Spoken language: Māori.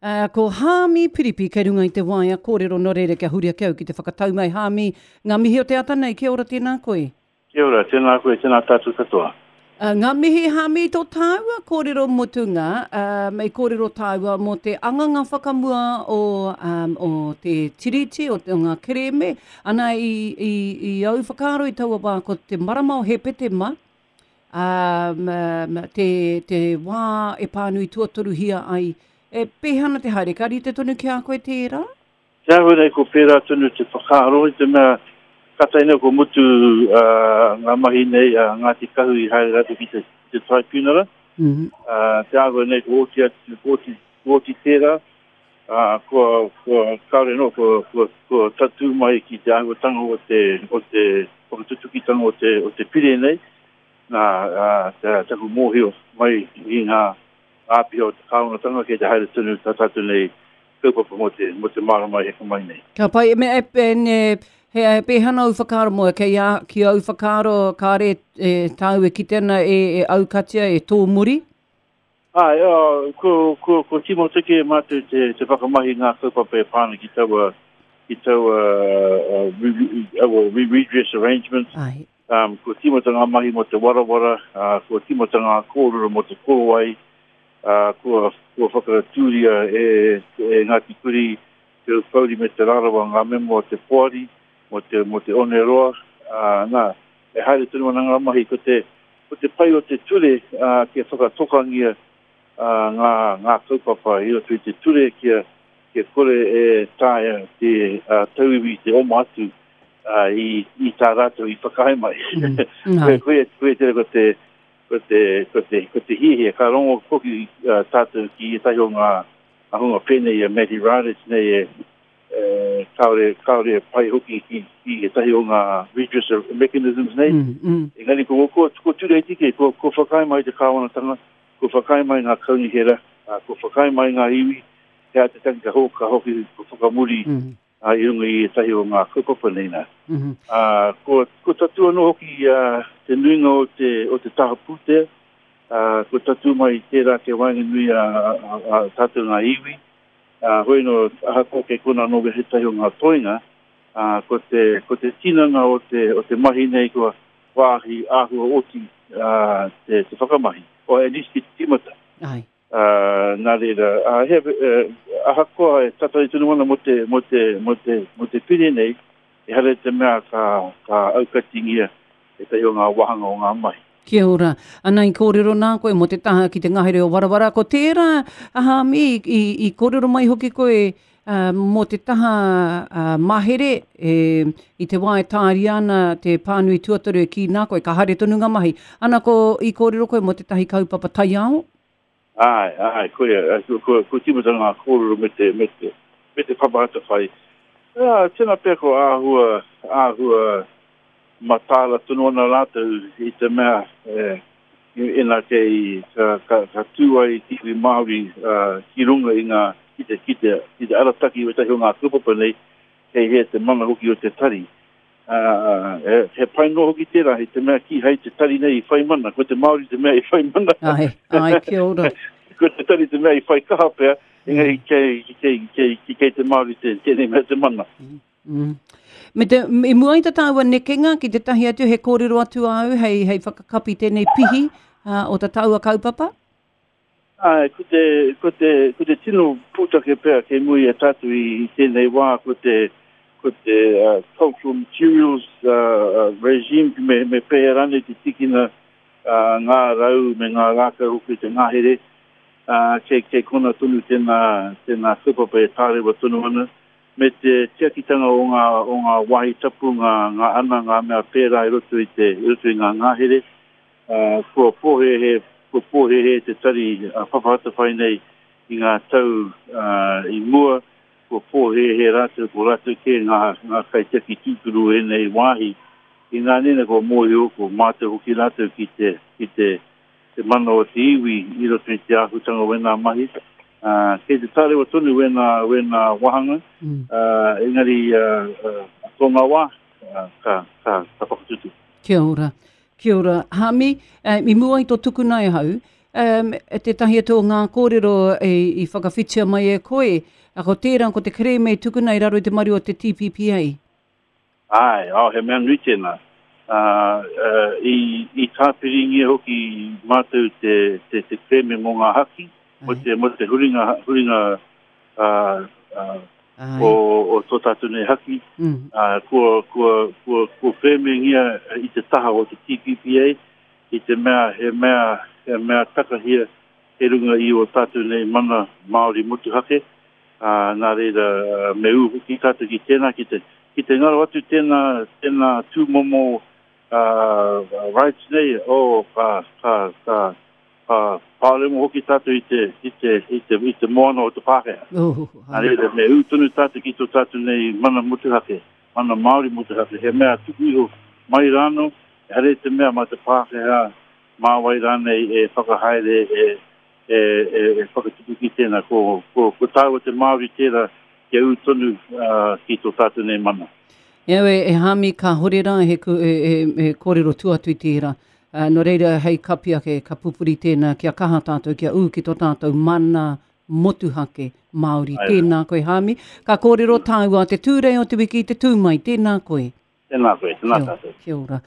Ko Hami Piripi, kei runga I te waia, kōrero no reire kia huria kia ki te whakatau mai. Hami, ngā mihi o te atanei, kia ora tēnā koe. Kia ora, tēnā koe, tēnā tātou katoa. Ngā mihi Hami tō tāua kōrero motunga, mei kōrero tāua mo te anganga whakamua o te tiriti, o te ngā kereme, ana I au whakaro I taua wā ko te marama o he pete ma, te wā e pānui tuatoru hia ai, e pēhana te haere, kari te tonu ki a koe tērā? Kia ora, ko pērā tonu te whakaro, I te mea kataina ko mutu ngā mahi nei, ngā te kahu I haere ratu ki te taipūnara. Te ago nei ko oti tērā, ko kaore no, ko tatu mai ki te angotanga o te whakatutukitanga o te pire nei, nā taku mōhio mai I ngā āpio te kaunatanga ke te haere tunu tātatu nei kaupapa mo te marama heka mai nei. Ka pai, he pēhana au whakaro moa, ki au whakaro kāre tāu ki tēnā e au katia e tō muri? Ko timo teke mātou te whakamahi ngā kaupapa e pāna ki taua redress arrangements. Ai. Ko timo ta ngā mahi mo te warawara, ko timo ta ngā kōrero mo te kōwai, ko whakatūria e Ngāti Kuri, te whauri me te rarawa ngā memo o te poari, mo te oneroa, e haere tunu ana ngā mahi, ko te pai o te ture, ke whakatokangia ngā kaupapa, I o te ture kia kore e tāia te tauiwi, te oma atu, I tā rātou I whakahe mai. Koe tere ko te hihe, ka rongo koki tātou ki I tahi o ngā ahunga pēnei a Matty Radic nei kaore pai hoki ki tahi o ngā redress mechanisms nei. Engari ko ture tike, ko whakahe mai te kāwanatanga, ko whakahe mai ngā kauni hera, ko whakahe mai ngā iwi, te te tangi ka hoki, ko whakamuri, I runga I tahi o ngā kaupapa nei nā. Ko tatu anō hoki te nuinga o te taha pūtea, ko tatu mai tērā ke wainga nui a tātou ngā iwi. Hoi no ahako ke kona anō he tahi o ngā toinga, ko te tinanga o te mahi nei kua wāhi āhua oti te whakamahi. O e nisi timata. Ai. Nā reira, ahakoa e tatai tunu ana mo te pire nei, e hare te mea ka aukatingia e tai o ngā wahanga o ngā mai. Kia ora. Ana I kōrero nā koe mo te taha ki te ngahere o warawara. Ko tērā, Hami, I kōrero mai hoki koe mo te taha mahere I te wae tāri ana te pānui tuatoru e ki nā koe, ka haere tonu ngā mahi. Ana I kōrero koe mo te tahi kaupapa tai ao? Ai, ko timata ngā kōrero me te whapahata whai. Tēnā pēr ko āhua matala tunu ana rātou I te mea ina kei ka tūai tiwi Māori ki runga ki te arataki o tahi o ngā tūpapa nei kei he te mana hoki o te tari. He pai no hoki tērā he te mea ki hei te tari nei I whai mana, ko te Māori te mea I whai mana. Ai, kia ora. Ko te tari te mea I whai kaha pēr, engari kei te Māori te mea te mana. Me muai ta tāua nekenga ki te tahi atu he kōrero atu au hei whakakapi tēnei pihi o ta tāua kaupapa? Ko te tino pūtake pēr ke mui e tātu I tēnei wā ko te cultural materials regime me pēherane te tikina ngā rau me ngā rāka hoki te ngahere kei kona tonu tēnā kaupapa e tārewa tonu ana. Me te tiakitanga o ngā wahi tapu, ngā ana, ngā mea pērā I roto I ngā ngahere. Ko pōhe he te tari whapahata whai nei I ngā tau I mua. Ko pōhe he rātou, ko rātou ke ngā kai tiaki tūturu e nei wāhi. I ngā nena ko mōhio, ko mātou hoki rātou ki te mana o te iwi I roto I te āhutanga wena mahi. Kei te tārewa tonu wena wahanga, engari tō ngā wā, ka whakatutu. Kia ora. Hami, I mua I tō tuku nai hau, te tahi ato ngā kōrero i whakawhitia mai e koe, a ko tērā ko te kreme i tukuna i raro i te mari o te TPPA. Ai, he mea nui tēnā. I tāpiringi hoki mātou te kreme mō ngā haki, mo te huringa o tō tātou nei haki. Kua kreme ngia i te taha o te TPPA, i te mea takahia he runga i o tātou nei mana Māori motu hake. Nā reira me uhu ki tātou ki tēnā, ki te ngaro atu tēnā tūmomo rights nei, pāremo hoki tātou i te moana o te Pākehā. Nā reira me uhu tonu tātou ki tō tātou nei mana motu hake, mana Māori motu hake, he mea tuku iho mai rāno, hare te mea ma te Pākehā, mā wai rānei e whakahaere whakatuku ki tēnā, ko tāua te Māori tērā ke au tonu ki tō tātou nei mana. Ewe, hami ka horera he kōrero tuatu i tērā. No reira hei kapia ka pupuri tēnā, kia kaha tātou, kia u ki tō tātou mana motuhake Māori. Tēnā koe hami. Ka kōrero tāua te tūrei o te wiki te tūmai. Tēnā koe. Tēnā koe, tēnā tātou. Kia ora.